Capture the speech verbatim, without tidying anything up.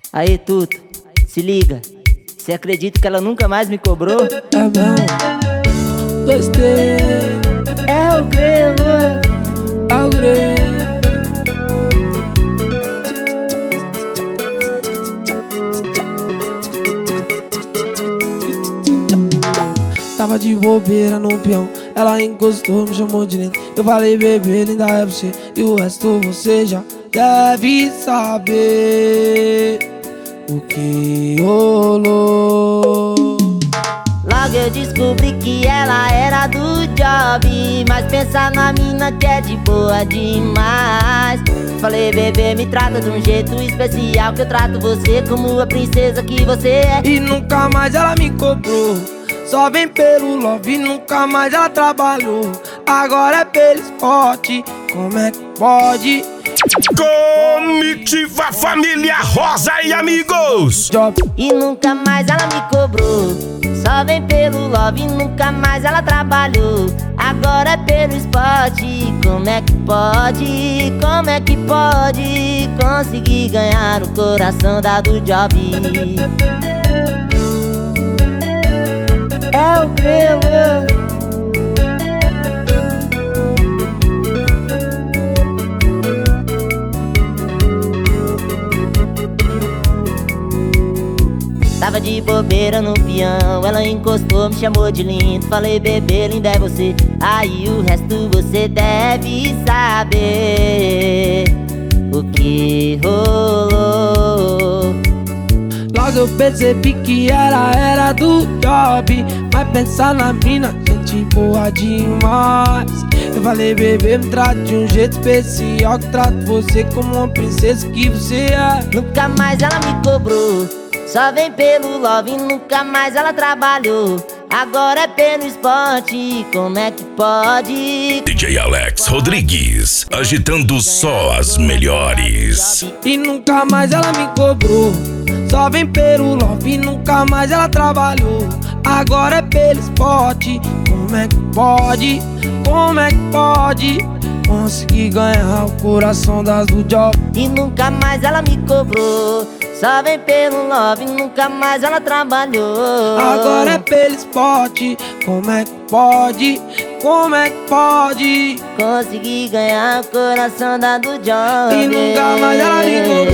Aí, Tuto, se liga. Cê acredita que ela nunca mais me cobrou? É mesmo. Gostei. É o grelo. É o grelo. Tava de bobeira no peão, ela encostou, me chamou de lindo. Eu falei, bebê, linda é você, e o resto você já deve saber o que rolou. Logo eu descobri que ela era do job, mas pensa na mina que é de boa demais. Falei, bebê, me trata de um jeito especial, que eu trato você como a princesa que você é. E nunca mais ela me cobrou, só vem pelo love, nunca mais ela trabalhou. Agora é pelo esporte, como é que pode? Comitiva Família Rosa e amigos. Job. E nunca mais ela me cobrou, só vem pelo love, nunca mais ela trabalhou. Agora é pelo esporte, como é que pode? Como é que pode conseguir ganhar o coração da do job? É o grelo. Tava de bobeira no peão, ela encostou, me chamou de lindo. Falei, bebê, linda é você, aí o resto você deve saber o que rolou. Logo eu percebi que ela era do job, mas pensar na mina, gente boa demais. Eu falei, bebê, me trate de um jeito especial, que trato você como uma princesa que você é. Nunca mais ela me cobrou, só vem pelo love, nunca mais ela trabalhou. Agora é pelo esporte, como é que pode? D J Alex Rodrigues, agitando só as melhores. E nunca mais ela me cobrou, só vem pelo love, nunca mais ela trabalhou. Agora é pelo esporte, como é que pode? Como é que pode conseguir ganhar o coração das do job? E nunca mais ela me cobrou, só vem pelo love, nunca mais ela trabalhou. Agora é pelo esporte, como é que pode? Como é que pode conseguir ganhar o coração da do job? e nunca mais ela me cobrou?